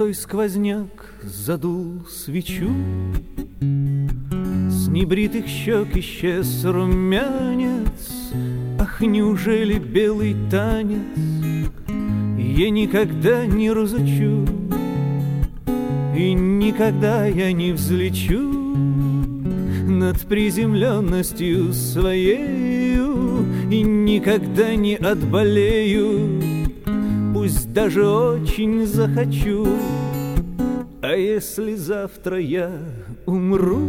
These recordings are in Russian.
Пустой сквозняк задул свечу, с небритых щек исчез румянец. Ах, неужели белый танец я никогда не разучу, и никогда я не взлечу над приземленностью своею, и никогда не отболею, пусть даже очень захочу. А если завтра я умру,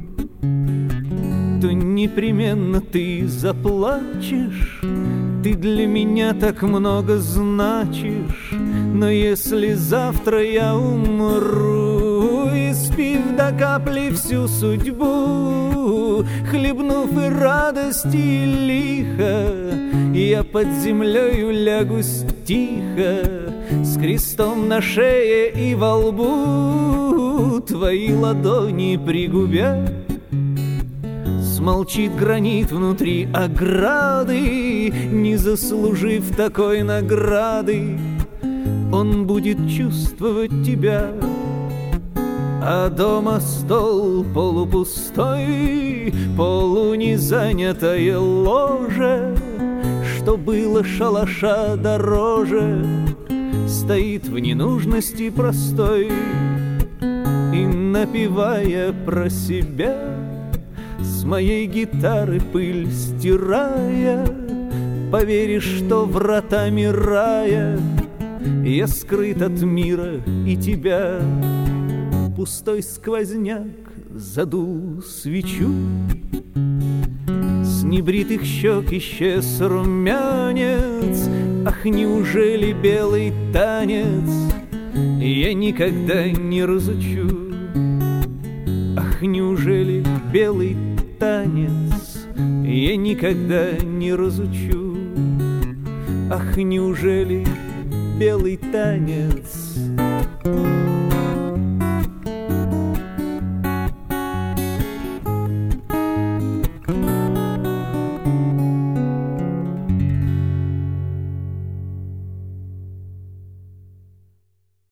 то непременно ты заплачешь. Ты для меня так много значишь. Но если завтра я умру, испив до капли всю судьбу, хлебнув и радости, и лихо, я под землею лягусь тихо, с крестом на шее и во лбу, твои ладони пригубя. Смолчит гранит внутри ограды, не заслужив такой награды. Он будет чувствовать тебя, а дома стол полупустой, полунезанятое ложе, что было шалаша дороже, стоит в ненужности простой. И напевая про себя, с моей гитары пыль стирая, поверишь, что вратами рая я скрыт от мира и тебя. Пустой сквозняк задул свечу, с небритых щек исчез румянец. Ах, неужели белый танец я никогда не разучу? Ах, неужели белый танец я никогда не разучу? Ах, неужели белый танец